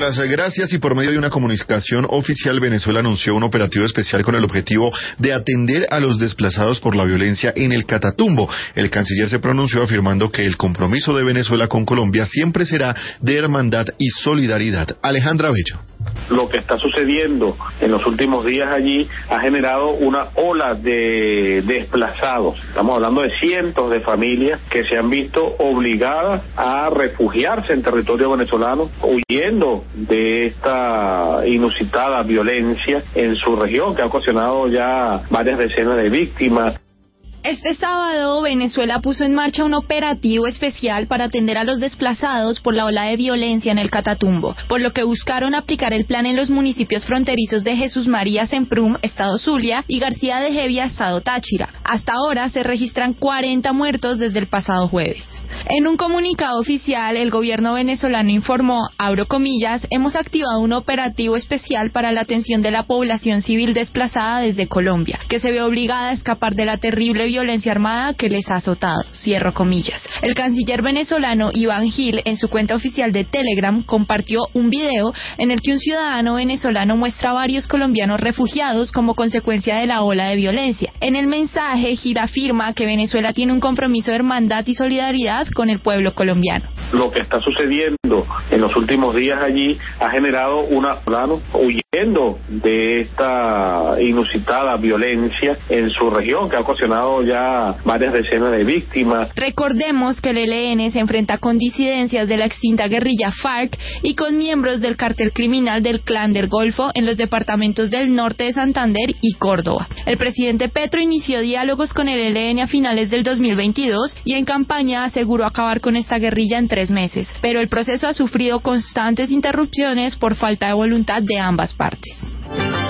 Gracias. Y por medio de una comunicación oficial, Venezuela anunció un operativo especial con el objetivo de atender a los desplazados por la violencia en el Catatumbo. El canciller se pronunció afirmando que el compromiso de Venezuela con Colombia siempre será de hermandad y solidaridad. Alejandra Bello. Lo que está sucediendo en los últimos días allí ha generado una ola de desplazados. Estamos hablando de cientos de familias que se han visto obligadas a refugiarse en territorio venezolano, huyendo de esta inusitada violencia en su región, que ha ocasionado ya varias decenas de víctimas. Este sábado, Venezuela puso en marcha un operativo especial para atender a los desplazados por la ola de violencia en el Catatumbo, por lo que buscaron aplicar el plan en los municipios fronterizos de Jesús María Semprum, Estado Zulia, y García de Hevia, Estado Táchira. Hasta ahora se registran 40 muertos desde el pasado jueves. En un comunicado oficial, el gobierno venezolano informó, abro comillas, hemos activado un operativo especial para la atención de la población civil desplazada desde Colombia, que se ve obligada a escapar de la terrible violencia armada que les ha azotado, cierro comillas. El canciller venezolano Iván Gil, en su cuenta oficial de Telegram, compartió un video en el que un ciudadano venezolano muestra a varios colombianos refugiados como consecuencia de la ola de violencia. En el mensaje, Gil afirma que Venezuela tiene un compromiso de hermandad y solidaridad con el pueblo colombiano. Lo que está sucediendo en los últimos días allí ha generado una huyendo de esta inusitada violencia en su región, que ha ocasionado ya varias decenas de víctimas. Recordemos que el ELN se enfrenta con disidencias de la extinta guerrilla FARC y con miembros del cartel criminal del Clan del Golfo en los departamentos del norte de Santander y Córdoba. El presidente Petro inició diálogos con el ELN a finales del 2022 y en campaña aseguró acabar con esta guerrilla en 3 meses, pero el proceso ha sufrido constantes interrupciones por falta de voluntad de ambas partes.